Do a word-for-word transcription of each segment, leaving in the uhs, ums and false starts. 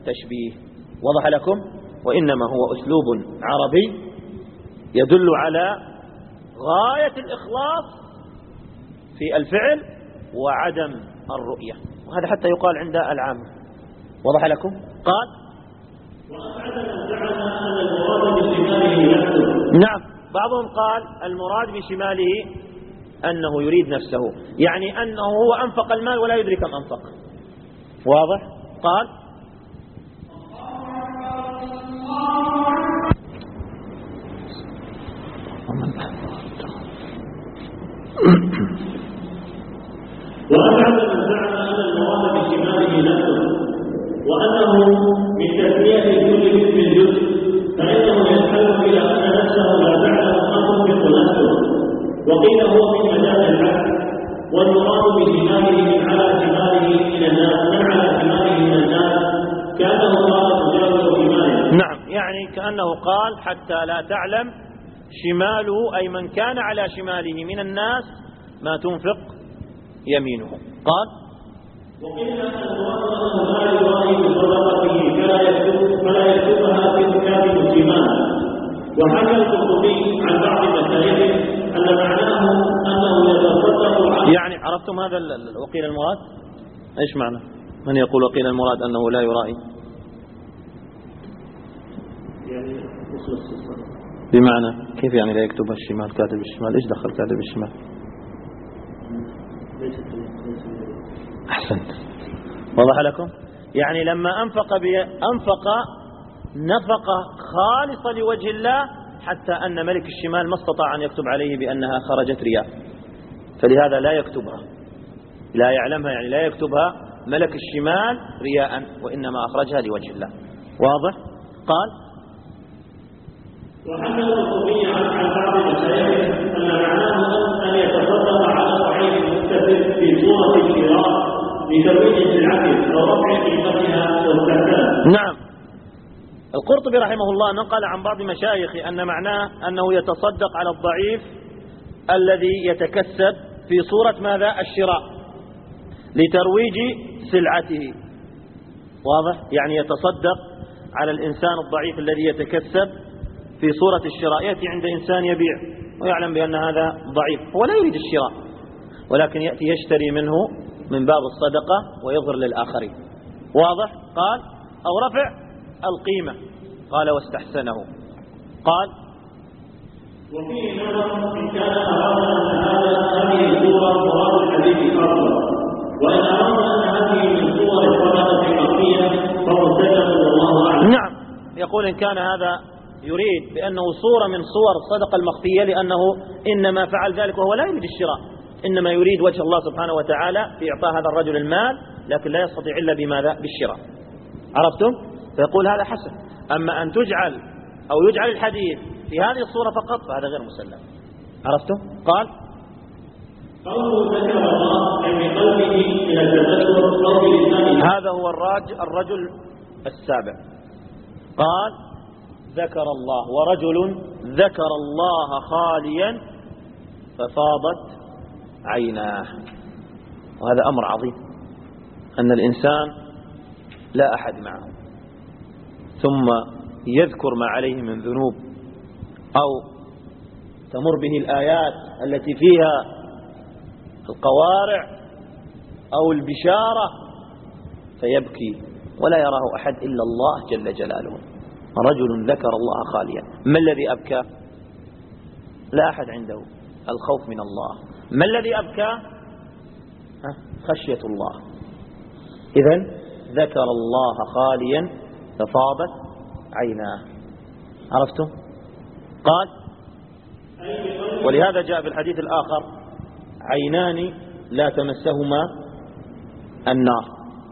تشبيه. وضح لكم؟ وإنما هو أسلوب عربي يدل على غاية الإخلاص في الفعل وعدم الرؤية، وهذا حتى يقال عند العامة. وضح لكم؟ قال نعم، بعضهم قال المراد بشماله أنه يريد نفسه، يعني أنه هو أنفق المال ولا يدري كم أنفق. واضح؟ قال وأبعد من زعم أن المراد بشماله نفسه وأنه من تسمية كل اسم جزء، فإنه يحتمل إلى أن نفسه لا تعلم ما تنفق نفسه، وقيل هو من مجال العكس، والمراد بشماله من على شماله من الناس من على شماله من الناس كأنه قال تجاوز شماله. نعم، يعني كأنه قال حتى لا تعلم شماله، أي من كان على شماله من الناس ما تنفق يمينه. قال وقيل أن المراد أنه لا يرائي بصدقته فلا يكتب فلا يكتبها في كتاب مسلمان. وحكى القرطبي عن بعض مشايخه أن معناه أنه يتصدق عنه. يعني عرفتم هذا وقيل المراد؟ ايش معنى؟ من يقول وقيل المراد أنه لا يرائي؟ يعني يخلص الصدقة. بمعنى كيف يعني لا يكتبها الشمال كاتب الشمال؟ ايش دخل كاتب الشمال؟ أحسنت. وضح لكم؟ يعني لما أنفق أنفق نفقة خالصة لوجه الله، حتى أن ملك الشمال ما استطاع أن يكتب عليه بأنها خرجت رياء، فلهذا لا يكتبها، لا يعلمها، يعني لا يكتبها ملك الشمال رياء، وإنما أخرجها لوجه الله. واضح؟ قال وحكى القرطبي عن بعض مشايخه أن معناه أن يتصدق على ضعيف مكتسب في صورة الشراء لترويج سلعته أو رفع قيمتها واستحسان. نعم، القرطبي رحمه الله نقل عن بعض مشايخه أن معناه أنه يتصدق على الضعيف الذي يتكسب في صورة ماذا؟ الشراء لترويج سلعته. واضح؟ يعني يتصدق على الإنسان الضعيف الذي يتكسب في صورة الشراء. يأتي عند إنسان يبيع ويعلم بأن هذا ضعيف، هو لا يريد الشراء، ولكن يأتي يشتري منه من باب الصدقة ويظهر للآخرين. واضح؟ قال أو رفع القيمة، قال واستحسنه. قال وفيه نظر إن كان أراد أن هذه الصورة مراد الحديث أفضل، وإن أراد أن هذه من صور الصدقة الحقيقية فمرتجع والله أعلم. نعم، يقول إن كان هذا يريد بأنه صورة من صور الصدقة المخفية، لأنه إنما فعل ذلك وهو لا يريد الشراء، إنما يريد وجه الله سبحانه وتعالى في إعطاء هذا الرجل المال، لكن لا يستطيع إلا بماذا؟ بالشراء. عرفتم؟ فيقول هذا حسن. أما أن تجعل أو يجعل الحديث في هذه الصورة فقط فهذا غير مسلم. عرفتم؟ قال قوله ذكر الله أي بقلبه إلى التذكر أو بلسانه. هذا هو الراجل, الرجل السابع. قال ذكر الله، ورجل ذكر الله خاليا ففاضت عيناه. وهذا أمر عظيم، أن الإنسان لا أحد معه ثم يذكر ما عليه من ذنوب أو تمر به الآيات التي فيها القوارع أو البشارة فيبكي ولا يراه أحد إلا الله جل جلاله. رجل ذكر الله خاليا. ما الذي أبكى؟ لا أحد عنده الخوف من الله. ما الذي أبكى؟ خشية الله. إذن ذكر الله خاليا ففاضت عيناه. عرفتم؟ قال ولهذا جاء في الحديث الآخر عينان لا تمسهما النار،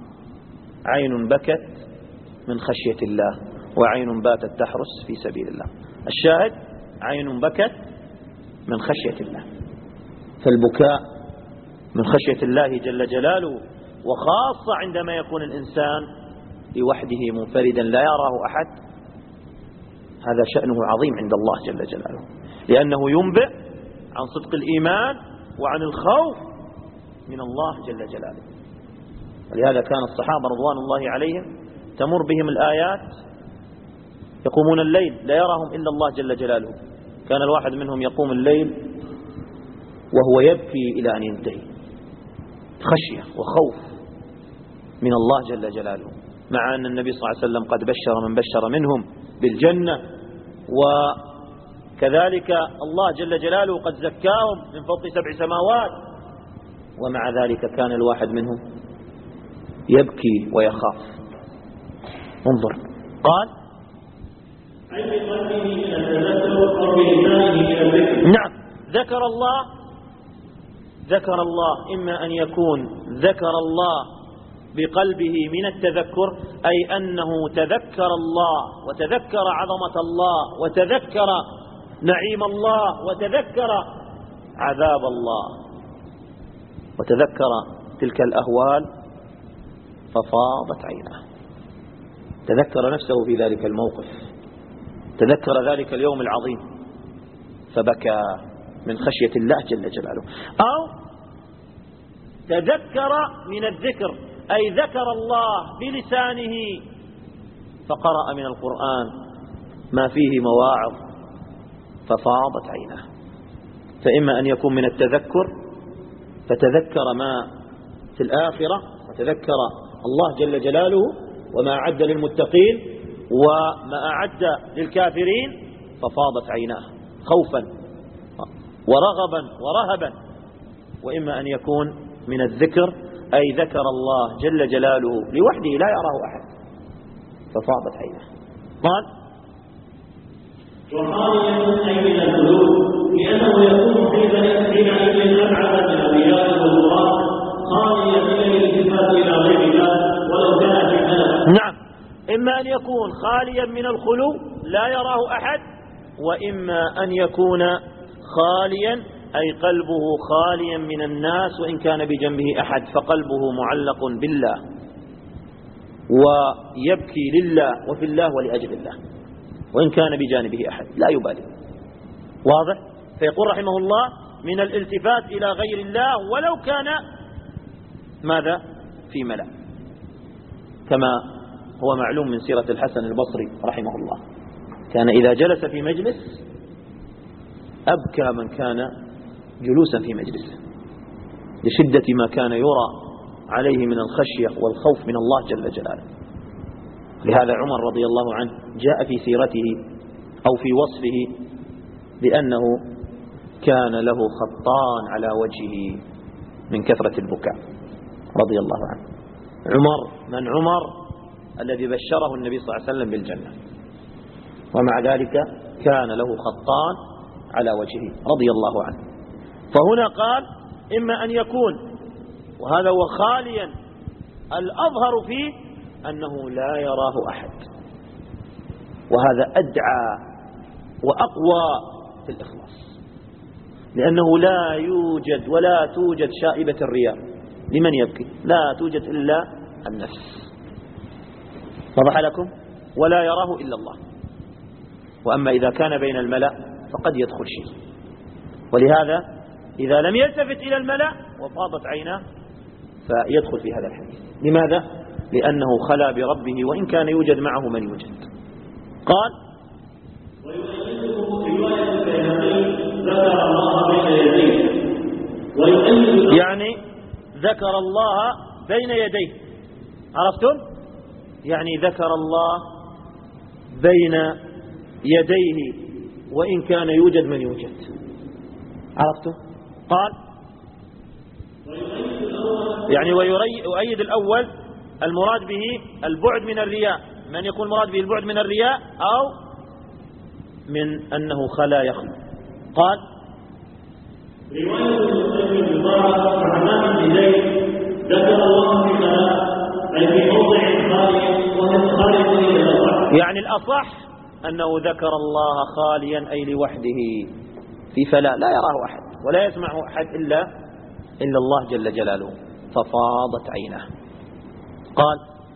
عين بكت من خشية الله وعين باتت تحرس في سبيل الله. الشاهد عين بكت من خشية الله، فالبكاء من خشية الله جل جلاله، وخاصة عندما يكون الإنسان لوحده منفردا لا يراه أحد، هذا شأنه عظيم عند الله جل جلاله، لأنه ينبئ عن صدق الإيمان وعن الخوف من الله جل جلاله. ولهذا كان الصحابة رضوان الله عليهم تمر بهم الآيات يقومون الليل لا يراهم إلا الله جل جلاله. كان الواحد منهم يقوم الليل وهو يبكي إلى أن ينتهي خشية وخوف من الله جل جلاله، مع أن النبي صلى الله عليه وسلم قد بشر من بشر منهم بالجنة، وكذلك الله جل جلاله قد زكاهم من فوق سبع سماوات، ومع ذلك كان الواحد منهم يبكي ويخاف. انظر قال نعم ذكر الله ذكر الله إما أن يكون ذكر الله بقلبه من التذكر، أي أنه تذكر الله وتذكر عظمة الله وتذكر نعيم الله وتذكر عذاب الله وتذكر تلك الأهوال ففاضت عيناه، تذكر نفسه في ذلك الموقف، تذكر ذلك اليوم العظيم فبكى من خشية الله جل جلاله. أو تذكر من الذكر، أي ذكر الله بلسانه فقرأ من القرآن ما فيه مواعظ ففاضت عيناه. فإما أن يكون من التذكر فتذكر ما في الآخرة وتذكر الله جل جلاله وما أعد للمتقين وما أعد للكافرين ففاضت عيناه خوفا ورغبا ورهبا. وإما أن يكون من الذكر، أي ذكر الله جل جلاله لوحده لا يراه أحد ففاضت عيناه. قال وخاليا أي من القلوب، لأنه يكون حينئذ أبعد من الرياء والغرام، خاليا من الالتفات إلى غير الله ولو كان في الناس. نعم، إما أن يكون خاليا من الخلو لا يراه أحد، وإما أن يكون خاليا أي قلبه خاليا من الناس وإن كان بجنبه أحد، فقلبه معلق بالله ويبكي لله وفي الله ولأجل الله وإن كان بجانبه أحد لا يبالي. واضح؟ فيقول رحمه الله من الالتفات إلى غير الله ولو كان ماذا في ملأ، كما هو معلوم من سيرة الحسن البصري رحمه الله، كان إذا جلس في مجلس أبكى من كان جلوسا في مجلسه لشدة ما كان يرى عليه من الخشية والخوف من الله جل جلاله. لهذا عمر رضي الله عنه جاء في سيرته أو في وصفه بأنه كان له خطان على وجهه من كثرة البكاء رضي الله عنه. عمر من عمر الذي بشره النبي صلى الله عليه وسلم بالجنة، ومع ذلك كان له خطان على وجهه رضي الله عنه. فهنا قال إما أن يكون، وهذا هو خاليا الأظهر فيه أنه لا يراه أحد، وهذا أدعى وأقوى في الإخلاص، لأنه لا يوجد ولا توجد شائبة الرياء لمن يبكي، لا توجد إلا النفس. وضح لكم؟ ولا يراه إلا الله. وأما إذا كان بين الملأ فقد يدخل شيء، ولهذا إذا لم يلتفت إلى الملأ وفاضت عيناه فيدخل في هذا الحديث. لماذا؟ لأنه خلا بربه وإن كان يوجد معه من يوجد. قال يعني ذكر الله بين يديه، عرفتم؟ يعني ذكر الله بين يديه وإن كان يوجد من يوجد، عرفتم؟ قال يعني ويؤيد الأول المراد به البعد من الرياء، من يكون المراد به البعد من الرياء أو من أنه خلا يخلو. قال رواية المسلم بالضاعة رحمن بن زيد ذكر الله في الملاء أي في موضع خالي وهو خالق إلى الأصح، يعني الأصح أنه ذكر الله خاليا أي لوحده في فلا لا يراه أحد ولا يسمعه أحد إلا إلا الله جل جلاله ففاضت عيناه. قال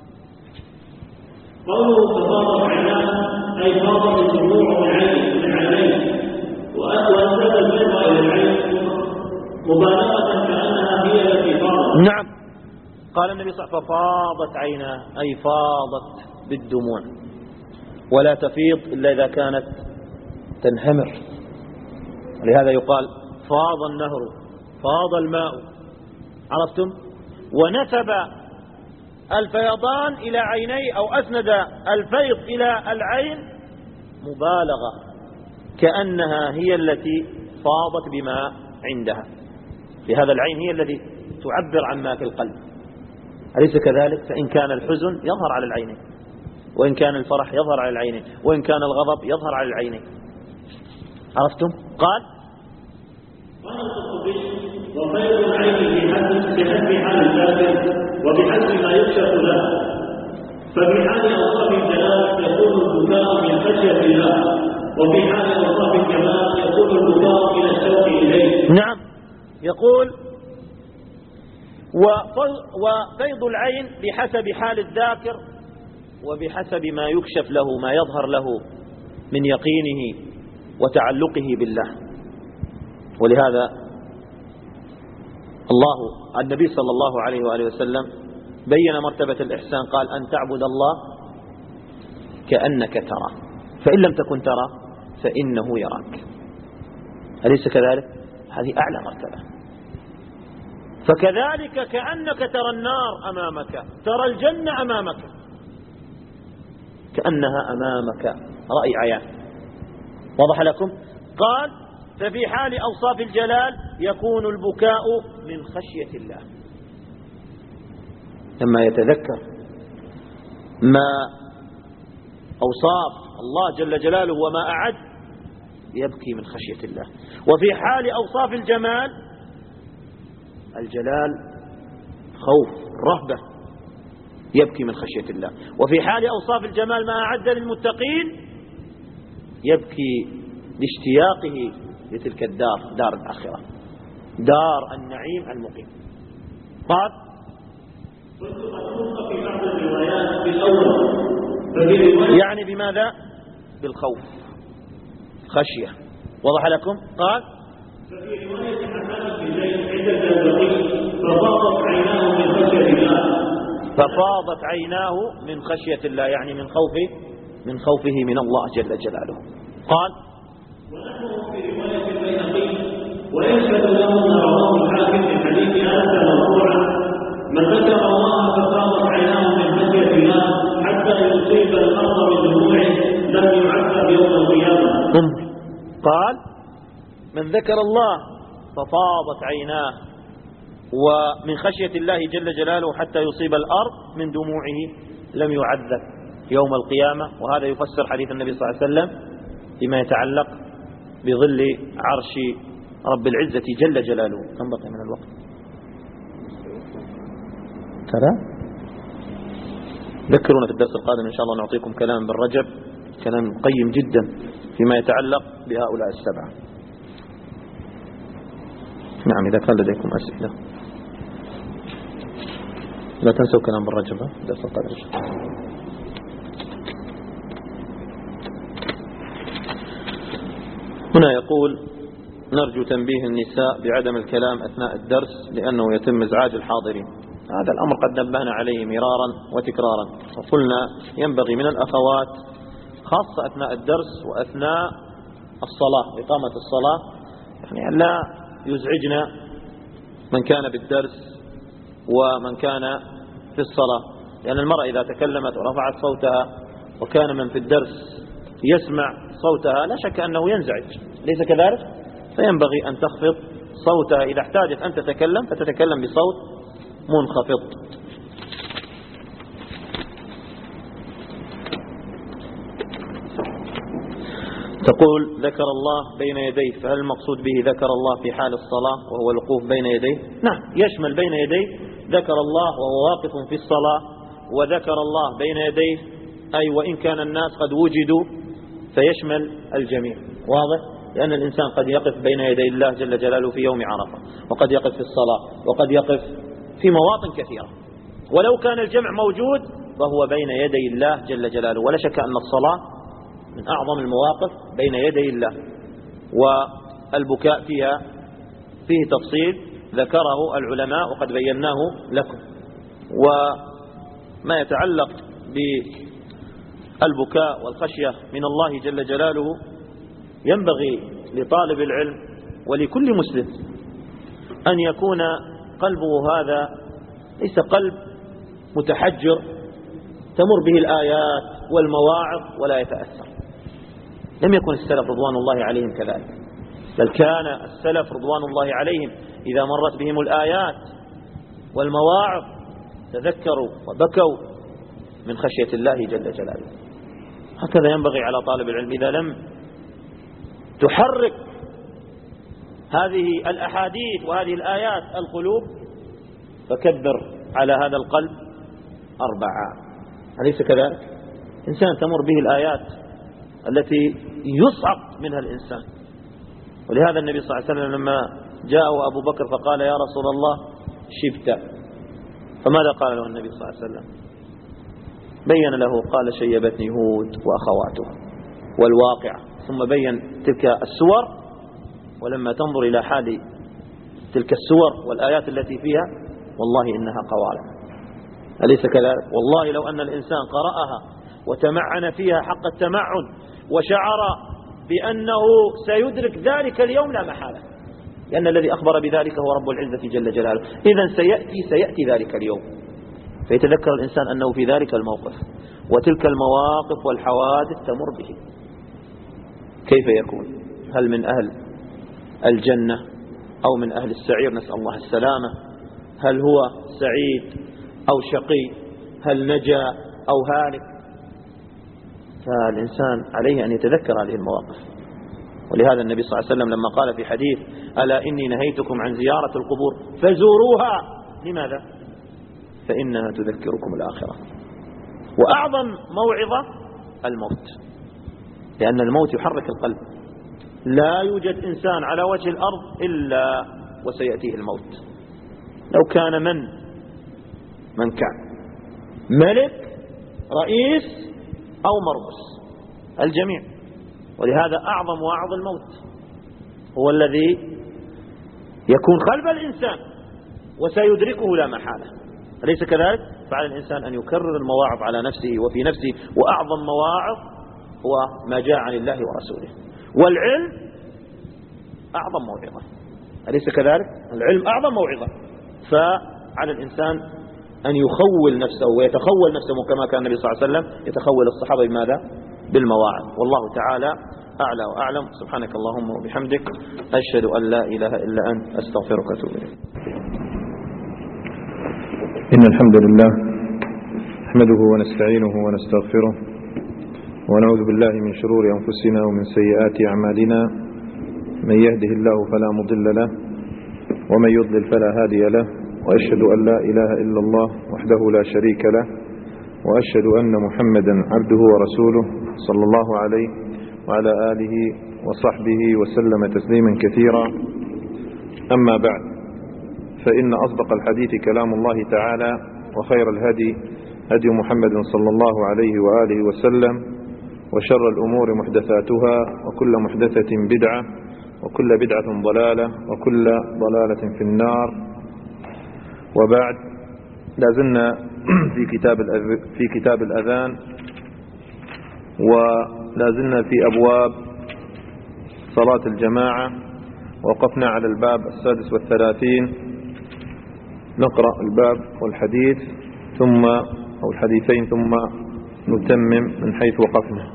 قوله ففاضت عيناه أي فاضت الدموع من عين من عينيه، وأسبب الدموع إلى العين مبالغة كأنها هي التي فاضت. نعم، قال النبي صلى الله عليه وسلم ففاضت عيناه أي فاضت بالدموع، ولا تفيض إلا إذا كانت تنهمر. لهذا يقال فاض النهر، فاض الماء، عرفتم؟ ونسب الفيضان إلى عيني أو أسند الفيض إلى العين مبالغة، كأنها هي التي فاضت بما عندها، لهذا العين هي التي تعبر عن ما في القلب، أليس كذلك؟ فإن كان الحزن يظهر على العينين، وإن كان الفرح يظهر على العينين، وإن كان الغضب يظهر على العينين، عرفتم؟ قال وخير العين بحسب حال الذاكر وبحسب ما يكشف له، ففي حال أوصاف الجلال يكون البكاء من خشية الله، وفي حال أوصاف الجمال يكون البكاء من الشوق إليه. نعم، يقول وفيض العين بحسب حال الذاكر وبحسب ما يكشف له، ما يظهر له من يقينه وتعلقه بالله. ولهذا الله النبي صلى الله عليه وآله وسلم بين مرتبة الإحسان، قال أن تعبد الله كأنك ترى، فإن لم تكن ترى فإنه يراك، أليس كذلك؟ هذه أعلى مرتبة. فكذلك كأنك ترى النار أمامك، ترى الجنة أمامك، كأنها أمامك رأي عيان. وضح لكم؟ قال ففي حال أوصاف الجلال يكون البكاء من خشية الله، لما يتذكر ما أوصاف الله جل جلاله وما أعد يبكي من خشية الله. وفي حال أوصاف الجمال، الجلال خوف رهبة، يبكي من خشية الله. وفي حال أوصاف الجمال ما أعد للمتقين يبكي لاشتياقه لتلك الدار، دار الآخرة، دار النعيم المقيم. قال يعني بماذا؟ بالخوف، خشية. وضح لكم؟ قال ففي رواية حسان بن زيد عند البيهقي ففاضت عيناه من خشية الله، ففاضت عيناه من خشية الله، يعني من خوفه من خوفه من الله جل جلاله. قال ونحن في رواية البيهقي ويشهد له ما رواه الحاكم من حديث أنس مرفوعا من ذكر الله ففاضت عيناه من خشية الله حتى يصيب الأرض بدموعه لم يعذب يوم القيامة. قال من ذكر الله ففاضت عيناه ومن خشية الله جل جلاله حتى يصيب الأرض من دموعه لم يعذب يوم القيامة. وهذا يفسر حديث النبي صلى الله عليه وسلم فيما يتعلق بظل عرش رب العزة جل جلاله. كم بقي من الوقت؟ ترى ذكرونا في الدرس القادم إن شاء الله نعطيكم كلام بالرجب، كلام قيم جدا فيما يتعلق بهؤلاء السبعة. نعم إذا كان لديكم أسئلة لا تنسوا كلام بالرجب الدرس القادم. هنا يقول نرجو تنبيه النساء بعدم الكلام أثناء الدرس لأنه يتم إزعاج الحاضرين. هذا الأمر قد نبهنا عليه مرارا وتكرارا، وقلنا ينبغي من الأخوات خاصة أثناء الدرس وأثناء الصلاة إقامة الصلاة يعني لا يزعجنا من كان بالدرس ومن كان في الصلاة، لأن المرأة إذا تكلمت ورفعت صوتها وكان من في الدرس يسمع صوتها لا شك أنه ينزعج، ليس كذلك؟ فينبغي أن تخفض صوتها إذا احتاجت أن تتكلم فتتكلم بصوت منخفض. تقول ذكر الله بين يديه، فهل المقصود به ذكر الله في حال الصلاة وهو الوقوف بين يديه؟ نعم يشمل بين يديه ذكر الله وهو واقف في الصلاة، وذكر الله بين يديه أي وإن كان الناس قد وجدوا فيشمل الجميع. واضح؟ لأن الإنسان قد يقف بين يدي الله جل جلاله في يوم عرفة، وقد يقف في الصلاة، وقد يقف في مواطن كثيرة، ولو كان الجمع موجود فهو بين يدي الله جل جلاله. ولا شك أن الصلاة من أعظم المواقف بين يدي الله، والبكاء فيها فيه تفصيل ذكره العلماء وقد بيناه لكم. وما يتعلق البكاء والخشية من الله جل جلاله، ينبغي لطالب العلم ولكل مسلم أن يكون قلبه هذا ليس قلب متحجر تمر به الآيات والمواعظ ولا يتأثر. لم يكن السلف رضوان الله عليهم كذلك، بل كان السلف رضوان الله عليهم إذا مرت بهم الآيات والمواعظ تذكروا وبكوا من خشية الله جل جلاله. هكذا ينبغي على طالب العلم، إذا لم تحرك هذه الأحاديث وهذه الآيات القلوب فكبر على هذا القلب أربعة. أليس كذلك؟ إنسان تمر به الآيات التي يصعق منها الإنسان. ولهذا النبي صلى الله عليه وسلم لما جاءه أبو بكر فقال يا رسول الله شبت، فماذا قال له النبي صلى الله عليه وسلم؟ بين له، قال شيبتني هود وأخواتها والواقع، ثم بين تلك السور. ولما تنظر إلى حال تلك السور والآيات التي فيها والله إنها قوارع. أليس كذلك؟ والله لو أن الإنسان قرأها وتمعن فيها حق التمعن وشعر بأنه سيدرك ذلك اليوم لا محالة، لأن الذي أخبر بذلك هو رب العزة جل جلاله. إذن سيأتي سيأتي ذلك اليوم، فيتذكر الإنسان أنه في ذلك الموقف وتلك المواقف والحوادث تمر به. كيف يكون؟ هل من أهل الجنة أو من أهل السعير؟ نسأل الله السلامة. هل هو سعيد أو شقي؟ هل نجا أو هالك؟ فالإنسان عليه أن يتذكر هذه المواقف. ولهذا النبي صلى الله عليه وسلم لما قال في حديث ألا إني نهيتكم عن زيارة القبور فزوروها. لماذا؟ فإنها تذكركم الآخرة. وأعظم موعظة الموت، لأن الموت يحرك القلب. لا يوجد إنسان على وجه الأرض إلا وسيأتيه الموت، لو كان من من كان ملك رئيس أو مرؤوس، الجميع. ولهذا أعظم وأعظم الموت هو الذي يكون قلب الإنسان وسيدركه لا محالة. أليس كذلك؟ فعلى الإنسان أن يكرر المواعظ على نفسه وفي نفسه، وأعظم مواعظ هو ما جاء عن الله ورسوله. والعلم أعظم موعظة، أليس كذلك؟ العلم أعظم موعظة. فعلى الإنسان أن يخول نفسه ويتخول نفسه كما كان النبي صلى الله عليه وسلم يتخول الصحابة بماذا؟ بالمواعظ. والله تعالى أعلى وأعلم. سبحانك اللهم وبحمدك، أشهد أن لا إله إلا أنت، أستغفرك وأتوب إليك. إن الحمد لله نحمده ونستعينه ونستغفره ونعوذ بالله من شرور أنفسنا ومن سيئات أعمالنا. من يهده الله فلا مضل له ومن يضلل فلا هادي له، وأشهد أن لا إله إلا الله وحده لا شريك له، وأشهد أن محمدا عبده ورسوله صلى الله عليه وعلى آله وصحبه وسلم تسليما كثيرا. أما بعد، فإن أصدق الحديث كلام الله تعالى، وخير الهدي هدي محمد صلى الله عليه وآله وسلم، وشر الأمور محدثاتها، وكل محدثة بدعة، وكل بدعة ضلالة، وكل ضلالة في النار. وبعد، لازلنا في كتاب في كتاب الأذان، ولازلنا في أبواب صلاة الجماعة. وقفنا على الباب السادس والثلاثين. نقرأ الباب والحديث ثم أو الحديثين ثم نتمم من حيث وقفنا.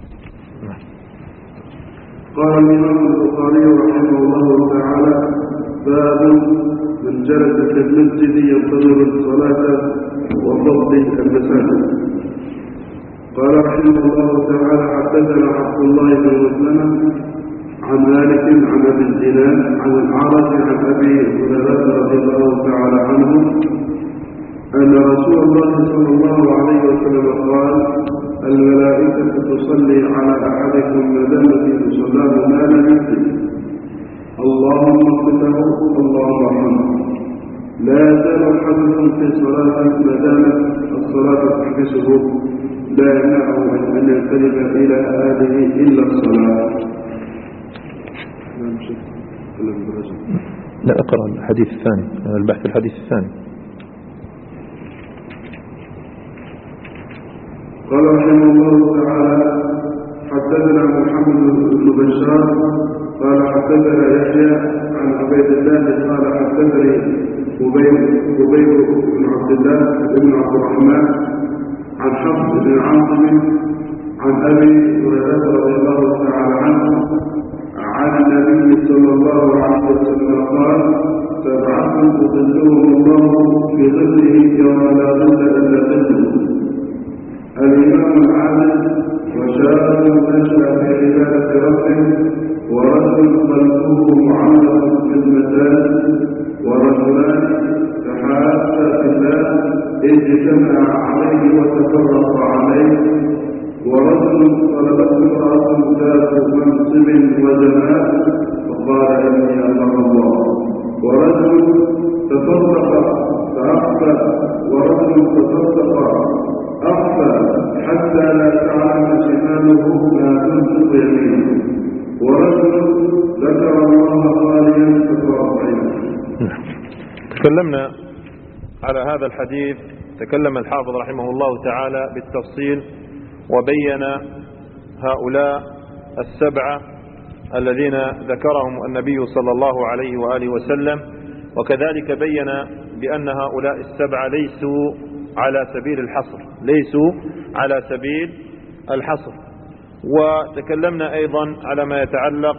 قال الإمام البخاري رحمه الله تعالى: باب من جلس في المسجد ينتظر الصلاة وفضل المساجد. قال رحمه الله تعالى: حدثنا عبد الله بن مسلمة عن مالك عن أبي الزناد عن الأعرج عن أبي هريرة رضي الله تعالى عنه أن رسول الله صلى الله عليه وسلم قال: الملائكة تصلي على أحدكم ما دام في مصلاه ما لم يحدث، اللهم اغفر له اللهم ارحمه. لا يزال أحدكم في صلاة ما دامت الصلاة تحبسه، لا يمنعه أن ينقلب إلى هذه إلا الصلاة. لا، اقرأ الحديث الثاني، البحث الحديث الثاني. قال رحمه الله تعالى: حدثنا محمد بن بشار قال حدثنا يحيى عن عبيد الله قال حدثني أبي بن عبد الله بن عبد الرحمن عن حفص بن عاصم عن أبي هريرة رضي الله تعالى عنه عن النبي صلى الله عليه وسلم قال: سبعة يظلهم الله في ظله يوم لا ظل إلا ظله: الإمام العادل، وشاب نشأ في عبادة ربه، ورجل قلبه معلق بالمساجد، ورجلان تحابا في الله اجتمع عليه وتفرق عليه، ورجل طلبته امرأة ذات منصب وجمال فقال: إني أمر الله، ورجل تصدق فأخفى، ورجل تصدق أخفى حتى لا تعلم شماله ما تنفق يمينه، ورجل ذكر الله خاليا فتوضع. تكلمنا على هذا الحديث، تكلم الحافظ رحمه الله تعالى بالتفصيل وبين هؤلاء السبعة الذين ذكرهم النبي صلى الله عليه وآله وسلم، وكذلك بين بأن هؤلاء السبعة ليسوا على سبيل الحصر ليسوا على سبيل الحصر وتكلمنا أيضا على ما يتعلق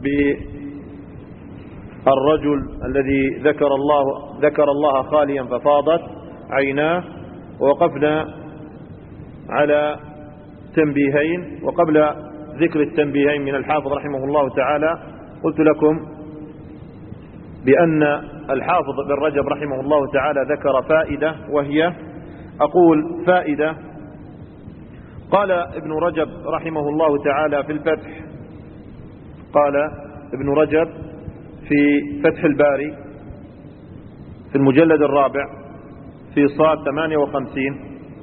بالرجل الذي ذكر الله ذكر الله خاليا ففاضت عيناه، ووقفنا على تنبيهين. وقبل ذكر التنبيهين من الحافظ رحمه الله تعالى قلت لكم بأن الحافظ بن رجب رحمه الله تعالى ذكر فائدة، وهي أقول فائدة قال ابن رجب رحمه الله تعالى في الفتح، قال ابن رجب في فتح الباري في المجلد الرابع في صاد ثمانية وخمسين: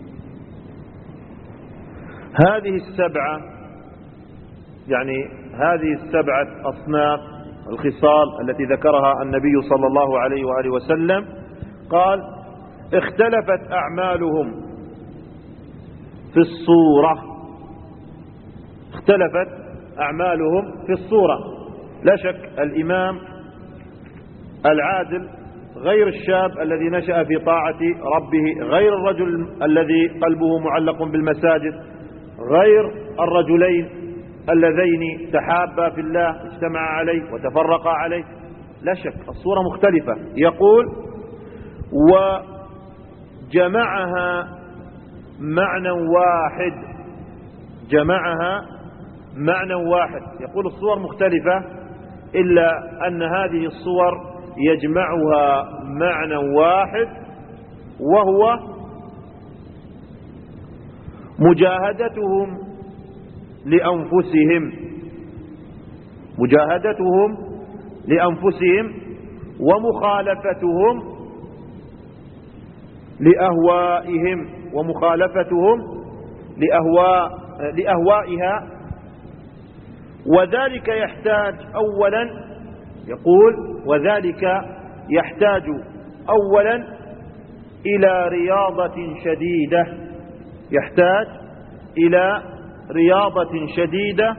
هذه السبعة، يعني هذه السبعة أصناف الخصال التي ذكرها النبي صلى الله عليه وآله وسلم، قال: اختلفت أعمالهم في الصورة اختلفت أعمالهم في الصورة. لا شك الإمام العادل غير الشاب الذي نشأ في طاعة ربه، غير الرجل الذي قلبه معلق بالمساجد، غير الرجلين اللذين تحابا في الله اجتمعا عليه وتفرقا عليه. لا شك الصورة مختلفة. يقول: وجمعها معنى واحد جمعها معنى واحد يقول الصور مختلفة، إلا أن هذه الصور يجمعها معنى واحد، وهو مجاهدتهم لأنفسهم مجاهدتهم لأنفسهم ومخالفتهم لأهوائهم ومخالفتهم لأهواء لأهوائها. وذلك يحتاج أولا يقول وذلك يحتاج أولا إلى رياضة شديدة يحتاج إلى رياضة شديدة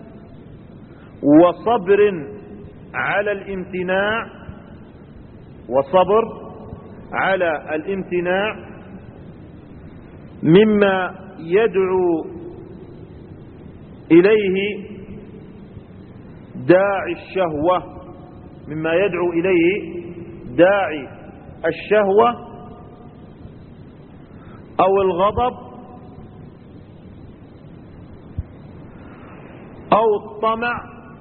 وصبر على الامتناع وصبر على الامتناع مما يدعو إليه داعي الشهوة مما يدعو إليه داعي الشهوة أو الغضب أو الطمع،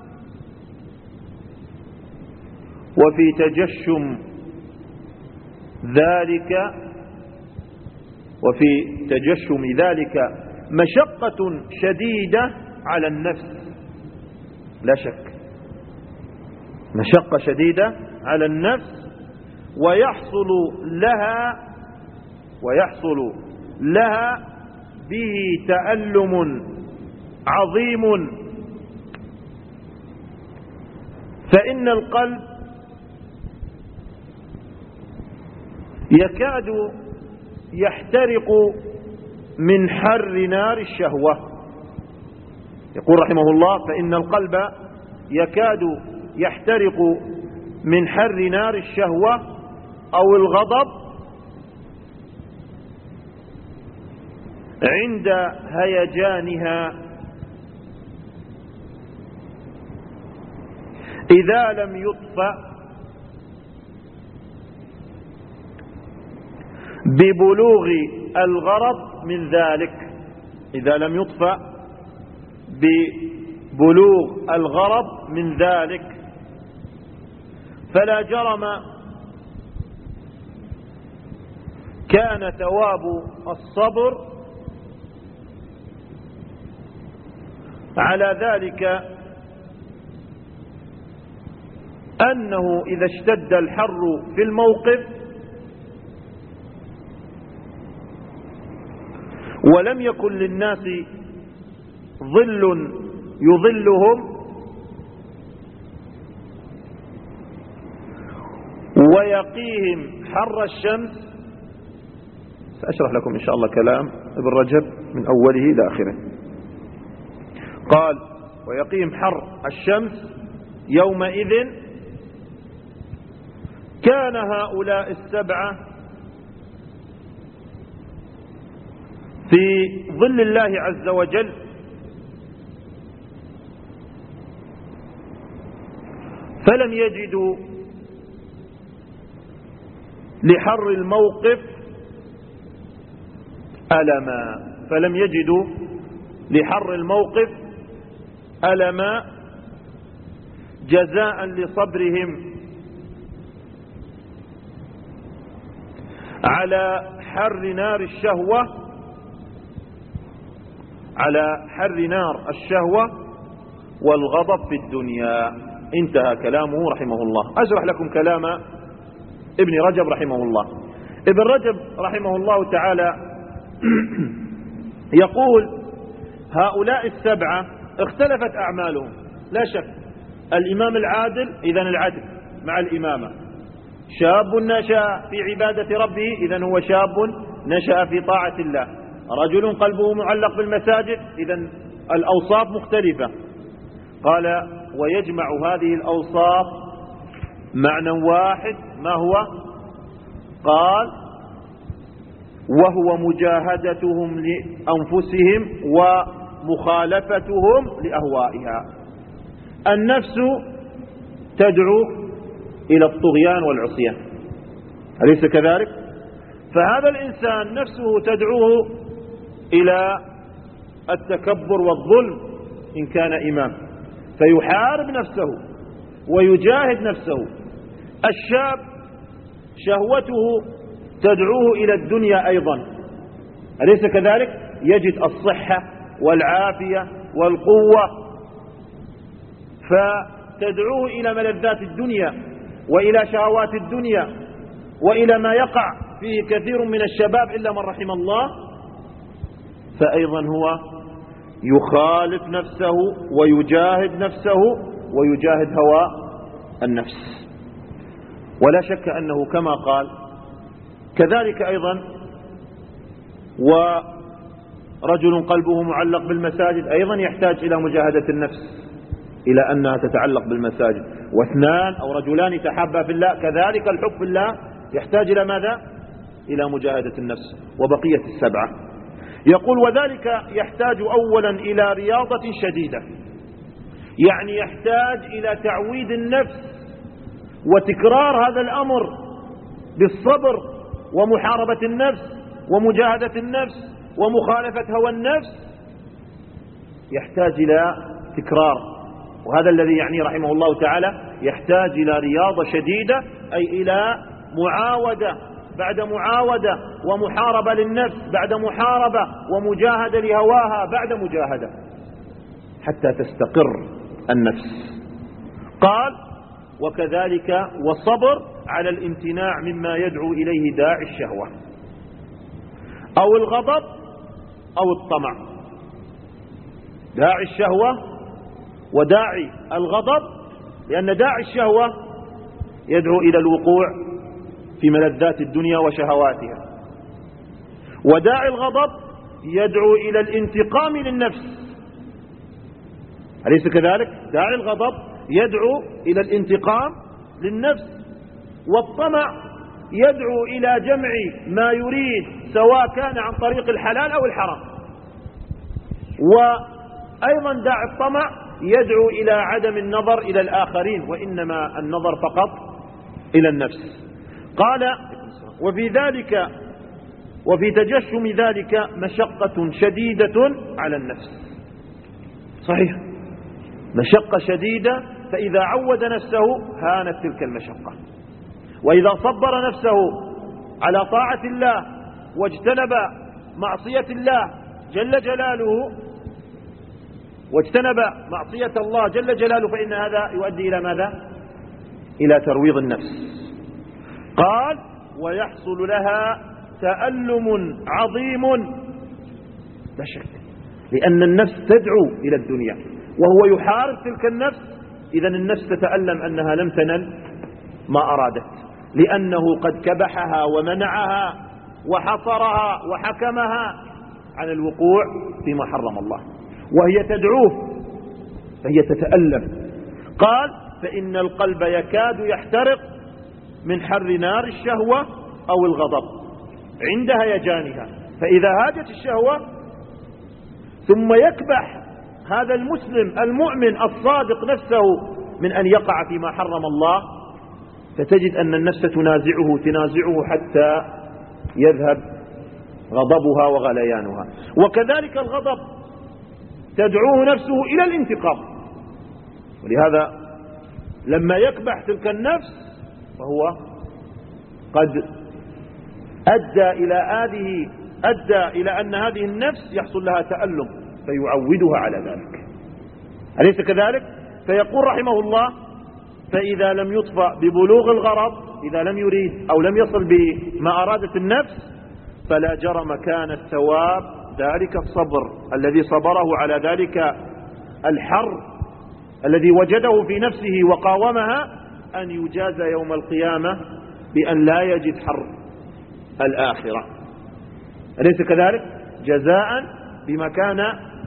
وفي تجشم ذلك وفي تجشم ذلك مشقة شديدة على النفس. لا شك مشقة شديدة على النفس، ويحصل لها ويحصل لها به تألم عظيم، فإن القلب يكاد يحترق من حر نار الشهوة. يقول رحمه الله: فإن القلب يكاد يحترق من حر نار الشهوة أو الغضب عند هيجانها إذا لم يطفأ ببلوغ الغرض من ذلك، إذا لم يطفأ ببلوغ الغرض من ذلك. فلا جرم كان ثواب الصبر على ذلك أنه إذا اشتد الحر في الموقف ولم يكن للناس ظل يظلهم ويقيهم حر الشمس. سأشرح لكم إن شاء الله كلام ابن رجب من أوله إلى آخره. قال: ويقيهم حر الشمس يومئذ كان هؤلاء السبعة في ظل الله عز وجل فلم يجدوا لحر الموقف ألما فلم يجدوا لحر الموقف ألما جزاء لصبرهم على حر نار الشهوة على حر نار الشهوة والغضب في الدنيا. انتهى كلامه رحمه الله. أشرح لكم كلام ابن رجب رحمه الله. ابن رجب رحمه الله تعالى يقول: هؤلاء السبعة اختلفت أعمالهم لا شك. الإمام العادل، إذن العدل مع الإمامة. شاب نشأ في عبادة ربه، إذن هو شاب نشأ في طاعة الله. رجل قلبه معلق بالمساجد، إذن الأوصاف مختلفة. قال: ويجمع هذه الأوصاف معنى واحد، ما هو؟ قال: وهو مجاهدتهم لأنفسهم ومخالفتهم لأهوائها. النفس تدعو إلى الطغيان والعصيان، أليس كذلك؟ فهذا الإنسان نفسه تدعوه إلى التكبر والظلم إن كان إمام، فيحارب نفسه ويجاهد نفسه. الشاب شهوته تدعوه إلى الدنيا أيضا، أليس كذلك؟ يجد الصحة والعافية والقوة فتدعوه إلى ملذات الدنيا وإلى شهوات الدنيا وإلى ما يقع فيه كثير من الشباب إلا من رحم الله. فأيضا هو يخالف نفسه ويجاهد نفسه ويجاهد هوى النفس. ولا شك أنه كما قال كذلك أيضا ورجل قلبه معلق بالمساجد أيضا يحتاج إلى مجاهدة النفس، إلى أنها تتعلق بالمساجد. واثنان أو رجلان تحابا في الله كذلك الحب في الله يحتاج إلى ماذا؟ إلى مجاهدة النفس. وبقية السبعة يقول: وذلك يحتاج أولا إلى رياضة شديدة، يعني يحتاج إلى تعويد النفس وتكرار هذا الأمر بالصبر ومحاربة النفس ومجاهدة النفس ومخالفة هوى النفس، يحتاج إلى تكرار. وهذا الذي يعني رحمه الله تعالى يحتاج إلى رياضة شديدة، أي إلى معاودة بعد معاودة ومحاربة للنفس بعد محاربة ومجاهدة لهواها بعد مجاهدة حتى تستقر النفس. قال: وكذلك والصبر على الامتناع مما يدعو إليه داعي الشهوة أو الغضب أو الطمع. داعي الشهوة وداعي الغضب، لأن داعي الشهوة يدعو إلى الوقوع في ملذات الدنيا وشهواتها، وداعي الغضب يدعو إلى الانتقام للنفس، أليس كذلك؟ داعي الغضب يدعو إلى الانتقام للنفس، والطمع يدعو إلى جمع ما يريد سواء كان عن طريق الحلال أو الحرام. وأيضا داعي الطمع يدعو إلى عدم النظر إلى الآخرين، وإنما النظر فقط إلى النفس. قال وفي ذلك وفي تجشم ذلك مشقة شديدة على النفس. صحيح، مشقة شديدة، فإذا عود نفسه هانت تلك المشقة، وإذا صبر نفسه على طاعة الله واجتنب معصية الله جل جلاله واجتنب معصية الله جل جلاله فإن هذا يؤدي إلى ماذا؟ إلى ترويض النفس. قال ويحصل لها تألم عظيم، لا شك، لأن النفس تدعو إلى الدنيا وهو يحارب تلك النفس، إذا النفس تتألم أنها لم تنل ما أرادت، لأنه قد كبحها ومنعها وحصرها وحكمها عن الوقوع فيما حرم الله، وهي تدعوه فهي تتألم. قال فإن القلب يكاد يحترق من حر نار الشهوة أو الغضب عند هيجانها، فإذا هاجت الشهوة ثم يكبح هذا المسلم المؤمن الصادق نفسه من أن يقع فيما حرم الله، فتجد أن النفس تنازعه تنازعه حتى يذهب غضبها وغليانها. وكذلك الغضب تدعوه نفسه إلى الانتقام، ولهذا لما يكبح تلك النفس فهو قد أدى إلى هذه أدى إلى أن هذه النفس يحصل لها تألم فيعودها على ذلك، أليس كذلك؟ فيقول رحمه الله فإذا لم يطفأ ببلوغ الغرض، إذا لم يريد أو لم يصل بما أرادت النفس، فلا جرم كان الثواب ذلك الصبر الذي صبره على ذلك الحر الذي وجده في نفسه وقاومها، أن يجاز يوم القيامة بأن لا يجد حر الآخرة، أليس كذلك؟ جزاء بما كان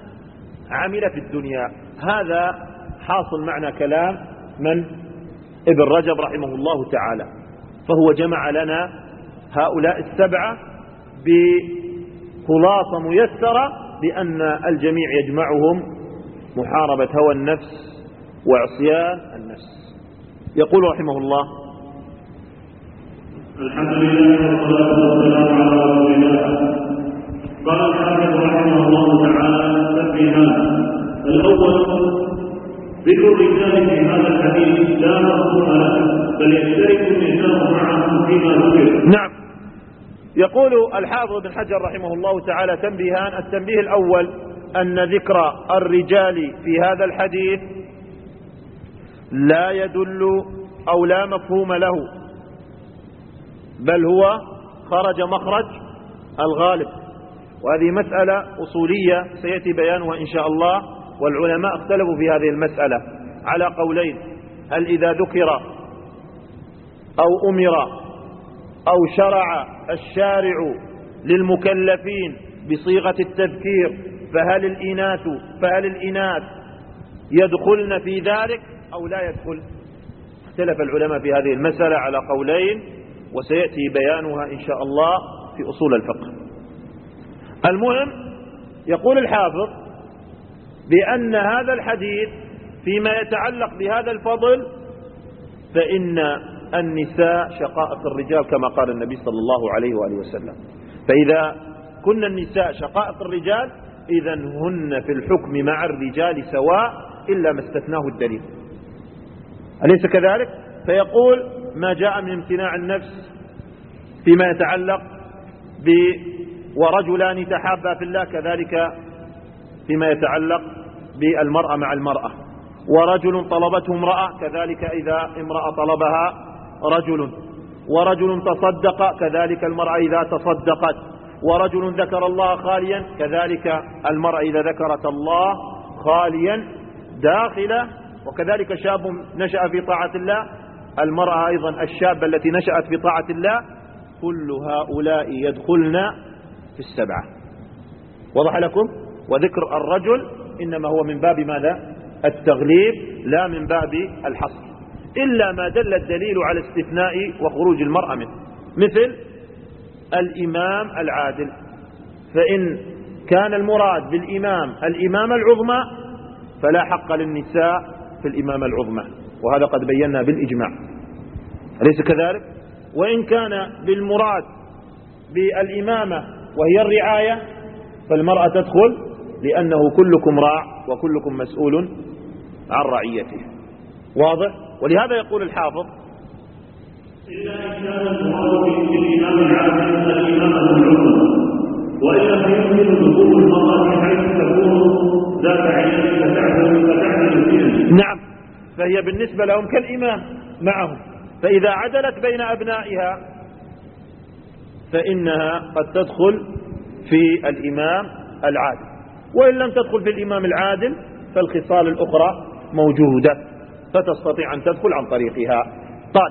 عمل في الدنيا. هذا حاصل معنى كلام من؟ ابن رجب رحمه الله تعالى، فهو جمع لنا هؤلاء السبعة بخلاصة ميسرة بأن الجميع يجمعهم محاربة هوى النفس وعصيان النفس. يقول رحمه الله الحمد لله والصلاة والسلام على رسول الله. قال الحافظ رحمه الله تعالى تنبيهان: الأول ذكر الرجال في هذا الحديث لا مفهوم له، بل يشترك النساء معهم فيما ذكر. نعم، يقول الحافظ بن حجر رحمه الله تعالى تنبيهان: التنبيه الأول أن ذكر الرجال في هذا الحديث لا يدل أو لا مفهوم له، بل هو خرج مخرج الغالب، وهذه مسألة أصولية سيأتي بيانها إن شاء الله، والعلماء اختلفوا في هذه المسألة على قولين: هل إذا ذكر أو أمر أو شرع الشارع للمكلفين بصيغة التذكير فهل الإناث فهل الإناث يدخلن في ذلك أو لا يدخل؟ اختلف العلماء في هذه المسألة على قولين، وسيأتي بيانها إن شاء الله في أصول الفقه. المهم، يقول الحافظ بأن هذا الحديث فيما يتعلق بهذا الفضل فإن النساء شقائق الرجال كما قال النبي صلى الله عليه وآله وسلم، فإذا كن النساء شقائق الرجال إذا هن في الحكم مع الرجال سواء إلا ما استثناه الدليل، أليس كذلك؟ فيقول ما جاء من امتناع النفس فيما يتعلق ب ورجلان تحابا في الله، كذلك فيما يتعلق بالمرأة مع المرأة، ورجل طلبته امرأة كذلك إذا امرأة طلبها رجل، ورجل تصدق كذلك المرأة إذا تصدقت، ورجل ذكر الله خاليا كذلك المرأة إذا ذكرت الله خاليا داخلة، وكذلك شاب نشأ في طاعة الله، المرأة أيضا الشابة التي نشأت في طاعة الله، كل هؤلاء يدخلن في السبعة. وضح لكم؟ وذكر الرجل إنما هو من باب ماذا؟ التغليب لا من باب الحصر، إلا ما دل الدليل على استثناء وخروج المرأة منه، مثل الإمام العادل، فإن كان المراد بالإمام الإمامة العظمى فلا حق للنساء في الإمامة العظمى، وهذا قد بينا بالإجماع، أليس كذلك؟ وإن كان بالمراد بالإمامة وهي الرعاية فالمرأة تدخل، لأنه كلكم راع وكلكم مسؤول عن رعيته. واضح؟ ولهذا يقول الحافظ: إلا إن كان المراد بالإمام العادل الإمامة العظمى، وإلا فيمكن دخول المرأة حيث تكون ذات عين فتعدل فتعدل فيها. نعم، فهي بالنسبة لهم كالإمام معهم، فإذا عدلت بين أبنائها فإنها قد تدخل في الإمام العادل، وإن لم تدخل في الإمام العادل فالخصال الأخرى موجودة فتستطيع أن تدخل عن طريقها. قال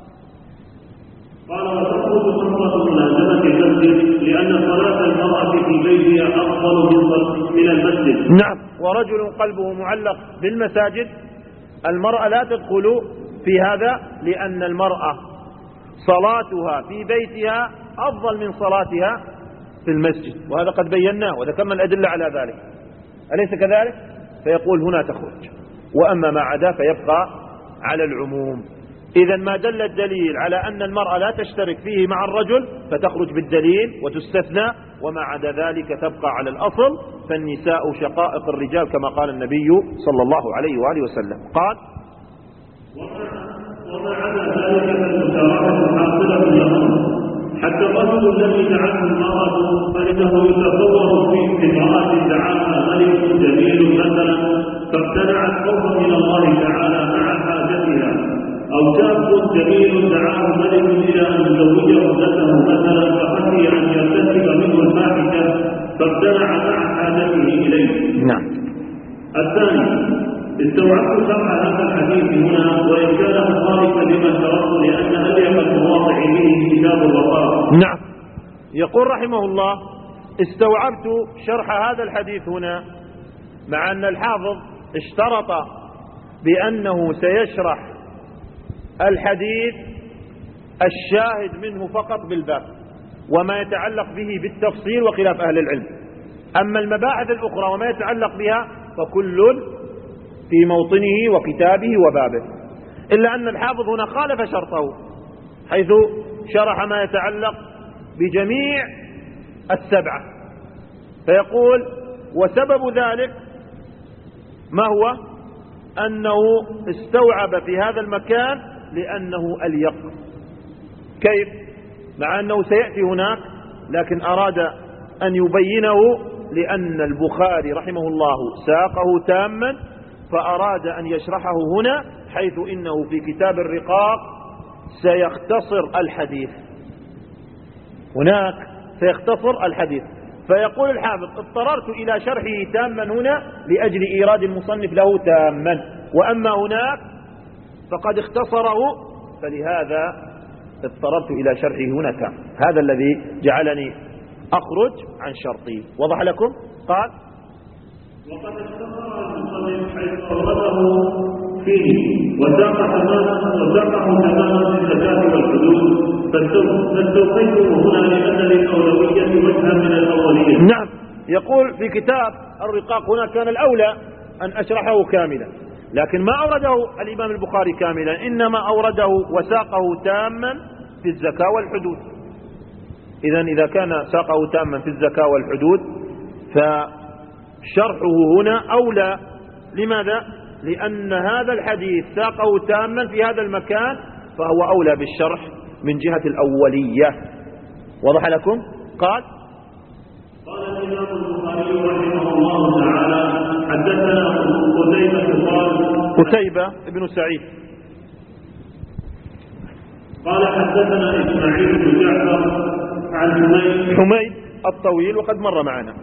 قال: وتخرج خطوة ملازمة المسجد لأن صلاة المرأة في بيتها أفضل من المسجد. نعم، ورجل قلبه معلق بالمساجد المرأة لا تدخل في هذا، لأن المرأة صلاتها في بيتها أفضل من صلاتها في المسجد، وهذا قد بيناه وذكرنا الأدلة على ذلك، أليس كذلك؟ فيقول هنا تخرج، وأما ما عدا فيبقى على العموم. إذا ما دل الدليل على أن المرأة لا تشترك فيه مع الرجل فتخرج بالدليل وتستثنى، وما عدا ذلك تبقى على الأصل، فالنساء شقائق الرجال كما قال النبي صلى الله عليه وآله وسلم. قال: وما عدا ذلك فالمشاركة حاصلة لهم، حتى الرجل الذي دعته المرأة فإنه يتصور في امرأة دعاها ملك جميل مثلا فابتدعت خوفا من الله تعالى مع حاجتها، أو شاب جميل دعاه ملك إلى أن يزوجه ابنته مثلا فخشي أن يرتكب منه الفاحشة فابتدع مع حاجته إليه. نعم. الثاني: استوعبت شرح هذا الحديث هنا وإن كان مخالفا لما شرحت لأن أليق المواضع به كتاب الوقار. نعم، يقول رحمه الله: استوعبت شرح هذا الحديث هنا، مع أن الحافظ اشترط بأنه سيشرح الحديث الشاهد منه فقط بالباب وما يتعلق به بالتفصيل وخلاف أهل العلم، أما المباحث الأخرى وما يتعلق بها فكل في موطنه وكتابه وبابه، إلا أن الحافظ هنا خالف شرطه حيث شرح ما يتعلق بجميع السبعة، فيقول: وسبب ذلك ما هو؟ أنه استوعب في هذا المكان لأنه أليق. كيف؟ مع أنه سيأتي هناك، لكن أراد أن يبينه لأن البخاري رحمه الله ساقه تاما، فأراد أن يشرحه هنا، حيث إنه في كتاب الرقاق سيختصر الحديث، هناك سيختصر الحديث، فيقول الحافظ: اضطررت إلى شرحه تاما هنا لأجل إيراد المصنف له تاما، وأما هناك فقد اختصره، فلهذا اضطررت إلى شرحه هنا تام. هذا الذي جعلني أخرج عن شرطي. وضح لكم؟ قال: وقد اختصر المصنف حيث أورده فيه وساقه تماما في الزكاة والحدود، فاستوقيته هنا لأن للأولوية وجها من الأولية. نعم، يقول في كتاب الرقاق هنا كان الأولى أن أشرحه كاملا، لكن ما أورده الإمام البخاري كاملا، إنما أورده وساقه تاما في الزكاة والحدود. إذا إذا كان ساقه تاما في الزكاة والحدود فشرحه هنا أولى. لماذا؟ لأن هذا الحديث ساقه تاما في هذا المكان، فهو أولى بالشرح من جهة الأولية. وضح لكم؟ قال: قال الإمام البخاري رحمه الله تعالى: حدثنا قتيبة قال قتيبة ابن سعيد قال حدثنا إسماعيل بن جعفر عن حميد حميد الطويل وقد مر معنا.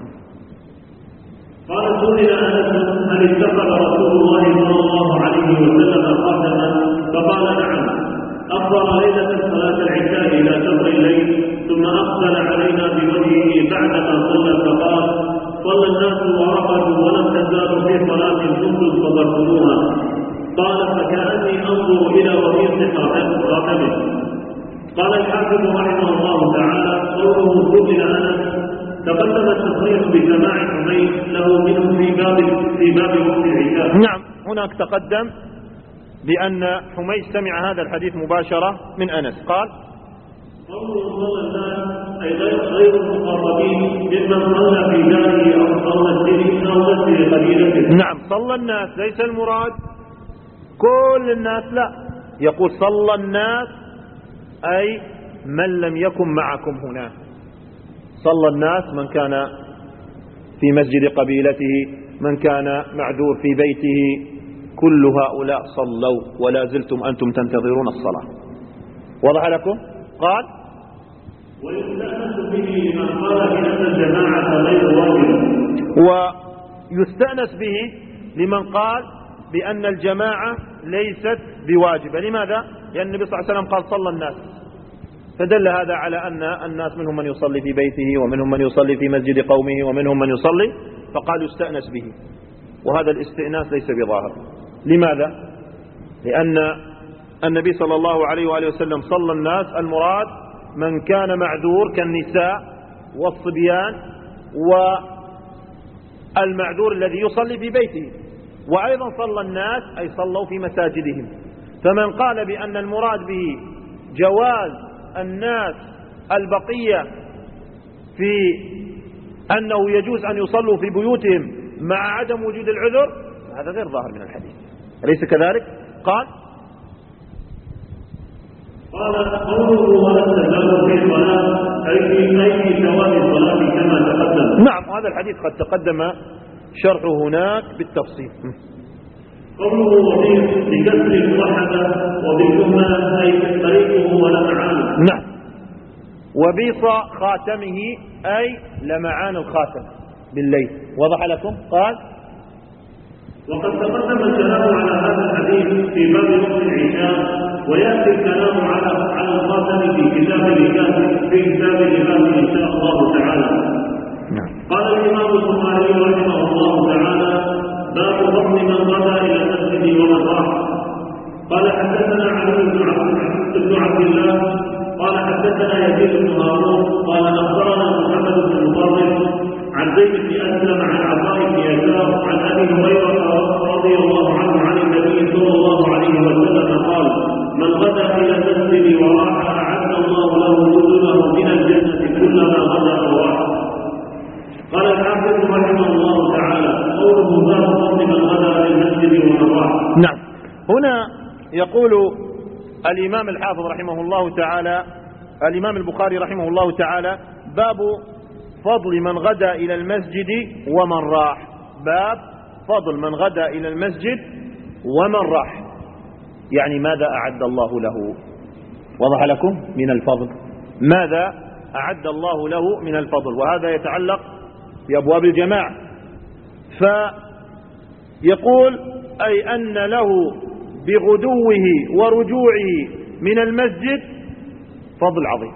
قال: سئل أنس: هل اتخذ رسول الله صلى الله عليه وسلم خاتما؟ فقال: نعم. أخبر ليلة صلاة العشاء إلى شطر الليل ثم أقبل علينا بوجهه بعدما صلى فقال: صلى الناس ورقدوا ولم تزالوا في صلاة كنتم صدرتموها. قال فكأني أنظر إلى وثيق خاتمه. قال الحافظ رحمه الله تعالى قوله سئل أنس تقدم التصريح بسماع حميد له منه في باب في باب وقت العشاء. نعم، هناك تقدم بأن حميد سمع هذا الحديث مباشرة من أنس. قال قوله صلى الناس أي غير المقربين ممن صلى في داره أو صلى السن أو مسجد قبيلته. نعم، صلى الناس ليس المراد كل الناس، لا، يقول صلى الناس أي من لم يكن معكم هنا. صلى الناس من كان في مسجد قبيلته، من كان معذور في بيته، كل هؤلاء صلوا ولا زلتم أنتم تنتظرون الصلاة. وضح لكم؟ قال ويستأنس به لمن قال بأن الجماعة غير واجبة. ويستأنس به لمن قال بأن الجماعة ليست بواجبة. لماذا؟ لأن النبي صلى الله عليه وسلم قال صلى الناس، فدل هذا على أن الناس منهم من يصلي في بيته ومنهم من يصلي في مسجد قومه ومنهم من يصلي، فقال يستأنس به. وهذا الاستئناس ليس بظاهر. لماذا؟ لأن النبي صلى الله عليه وآله وسلم صلى الناس، المراد من كان معذور كالنساء والصبيان والمعذور الذي يصلي في بيته. وأيضا صلى الناس أي صلوا في مساجدهم. فمن قال بأن المراد به جواز الناس البقية في أنه يجوز أن يصلوا في بيوتهم مع عدم وجود العذر، هذا غير ظاهر من الحديث، أليس كذلك؟ قال قال قوله ولا تزالوا في الصلاة أي في أي ثواب الصلاة كما تقدم. نعم، وهذا الحديث قد تقدم شرحه هناك بالتفصيل. قوله وضيق بكسر الوحدة وبالكمة أي طريقه ولمعان. نعم، وبيص خاتمه أي لمعان الخاتم بالليل. وضح لكم؟ قال وقد تقدم الكلام على هذا الحديث في باب وقت العشاء، ويأتي الكلام على على الخاتم في كتاب الإمام في كتاب الإمام إن شاء الله تعالى. قال الإمام البخاري رحمه الله تعالى باب فضل من غدا إلى المسجد ومن راح. قال حدثنا علي بن عبد الله قال حدثنا يزيد بن هارون قال أخبرنا محمد بن المفضل عن زيد بن أسلم عن عطاء بن يسار عن أبي هريرة رضي الله عنه عن النبي صلى الله عليه وسلم قال من غدا إلى المسجد وراح أعد الله له نزله من الجنة كلما غدا وراح. قال الحافظ رحمه الله تعالى قوله باب فضل من غدا إلى المسجد ومن راح. نعم، هنا يقول الإمام الحافظ رحمه الله تعالى، الإمام البخاري رحمه الله تعالى باب فضل من غدا إلى المسجد ومن راح. باب فضل من غدا إلى المسجد ومن راح، يعني ماذا أعد الله له. وضح لكم من الفضل، ماذا أعد الله له من الفضل، وهذا يتعلق بأبواب الجماعة. فيقول أي أن له بغدوه ورجوعه من المسجد فضل عظيم.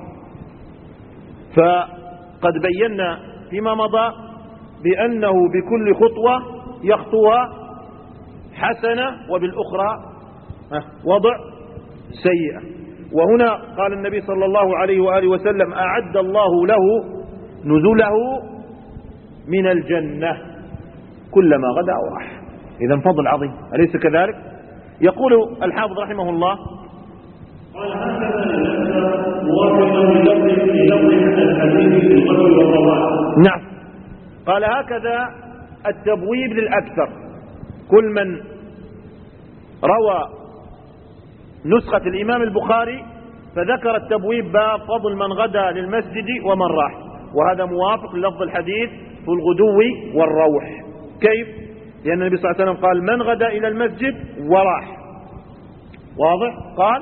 فقد بينا فيما مضى بأنه بكل خطوة يخطوها حسنة وبالأخرى وضع سيئة. وهنا قال النبي صلى الله عليه وآله وسلم أعد الله له نزله من الجنة كلما غدا وراح. إذن فضل عظيم، أليس كذلك؟ يقول الحافظ رحمه الله قال هكذا الأكثر موافقا للفظ الحديث في الغدو والرواح. نعم، قال هكذا التبويب للأكثر. كل من روى نسخة الإمام البخاري فذكر التبويب باب فضل من غدا للمسجد ومن راح، وهذا موافق للفظ الحديث في الغدو والروح. كيف؟ لأن النبي صلى الله عليه وسلم قال من غدا إلى المسجد وراح. واضح؟ قال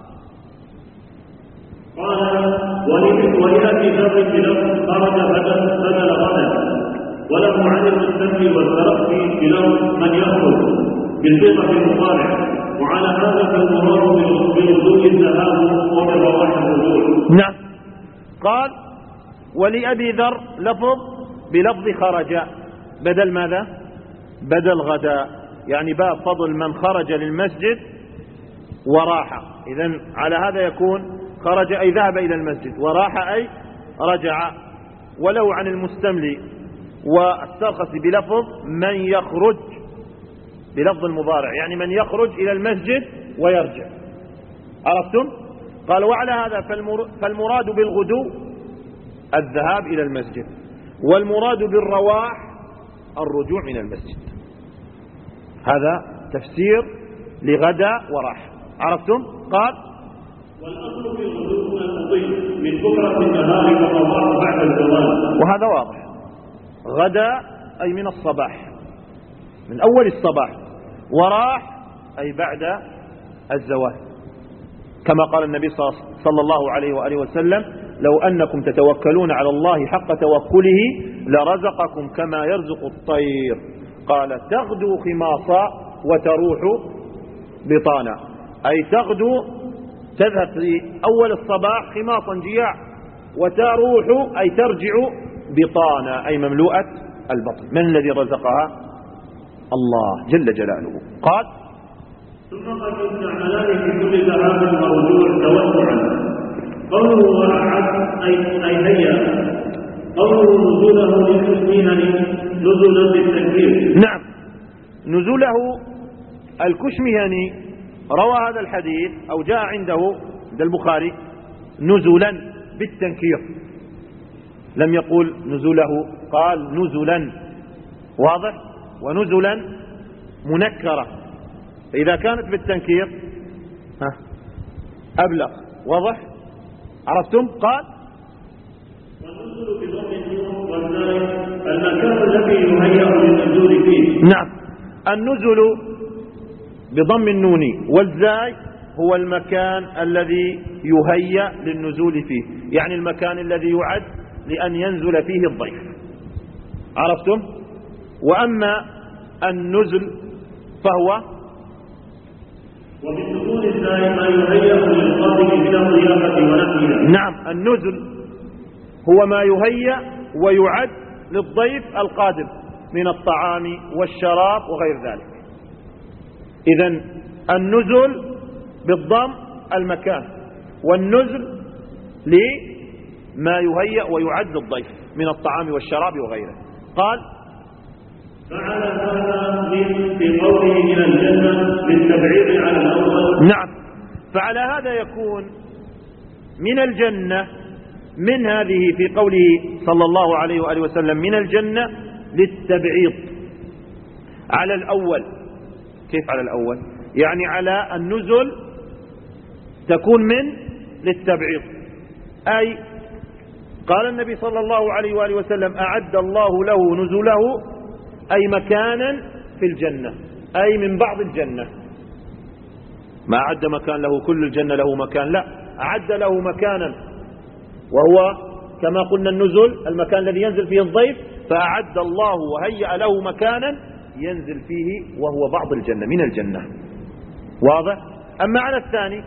قال ولأبي ذر بلفظ خرج بدل بدل غدا، وله عن المستمع والترقي بلفظ من يخرج بالصيغة المضارع، وعلى هذا فالمراد بغدو الذهاب وبرواح الرجوع. نعم. قال ولأبي ذر لفظ بلفظ خرج بدل ماذا؟ بدل غدا، يعني باب فضل من خرج للمسجد وراح. إذن على هذا يكون خرج أي ذهب إلى المسجد، وراح أي رجع. ولو عن المستملي والسرخس بلفظ من يخرج بلفظ المضارع، يعني من يخرج إلى المسجد ويرجع. عرفتم؟ قال وعلى هذا فالمراد بالغدو الذهاب إلى المسجد، والمراد بالرواح الرجوع من المسجد. هذا تفسير لغدا وراح. عرفتم؟ قال والأصل في الغدو المضي من بكرة النهار والرواح بعد الزوال. وهذا واضح. غدا أي من الصباح، من أول الصباح، وراح أي بعد الزوال، كما قال النبي صلى الله عليه وآله وسلم لو أنكم تتوكلون على الله حق توكله لرزقكم كما يرزق الطير. قال تغدو خماصا وتروح بطانا، أي تغدو تذهب في أول الصباح خماصا جياع، وتروح أي ترجع بطانا أي مملوءة البطن. من الذي رزقها؟ الله جل جلاله. قال ثم قد يستعملان في كل ذهاب مرجوع توسعا. قوله وأعد أي هيا، قوله نزوله للكشمهني نزلا بالتنكير. نعم، نزوله الكشمهني روى هذا الحديث أو جاء عنده عند البخاري نزلا بالتنكير، لم يقول نزوله، قال نزلا. واضح؟ ونزلا منكرة، فإذا كانت بالتنكير ها أبلغ. واضح؟ عرفتم؟ قال والنزل بضم النون والزاي المكان الذي يهيأ للنزول فيه. نعم، النزل بضم النون والزاي هو المكان الذي يهيأ للنزول فيه، يعني المكان الذي يعد لأن ينزل فيه الضيف. عرفتم؟ وأما النزل فهو وبسكون الزاي ما يهيأ للقادم من الضيافة ونحوها. نعم، النزل هو ما يهيأ ويعد للضيف القادم من الطعام والشراب وغير ذلك. إذن النزل بالضم المكان، والنزل لما يهيأ ويعد للضيف من الطعام والشراب وغيره. قال فعلى هذا في قوله من الجنة للتبعيض على الأول. نعم، فعلى هذا يكون من الجنة من هذه في قوله صلى الله عليه وآله وسلم من الجنة للتبعيض على الأول. كيف على الأول؟ يعني على النزل تكون من للتبعيض، أي قال النبي صلى الله عليه وآله وسلم أعد الله له نزله أي مكانا في الجنة، أي من بعض الجنة. ما أعد مكان له كل الجنة له مكان، لا، أعد له مكانا، وهو كما قلنا النزل المكان الذي ينزل فيه الضيف، فأعد الله وهيأ له مكانا ينزل فيه وهو بعض الجنة من الجنة. واضح؟ أما على الثاني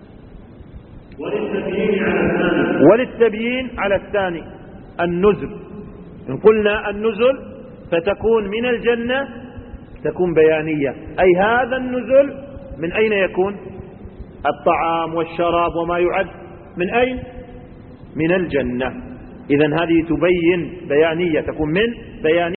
وللتبيين على الثاني وللتبيين على الثاني النزل، إن قلنا النزل فتكون من الجنة تكون بيانية، أي هذا النزل من أين يكون؟ الطعام والشراب وما يعد من أين؟ من الجنة. إذن هذه تبين بيانية، تكون من بيانية.